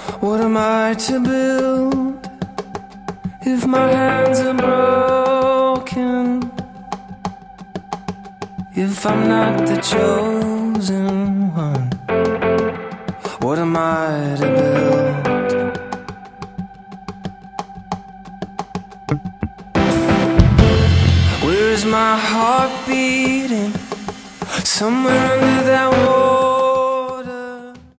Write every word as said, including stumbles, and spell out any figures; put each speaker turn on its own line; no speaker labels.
What am I to build if my hands are broken? If I'm not the chosen one, what am I to build? Where is my heart beating? Somewhere under that wall.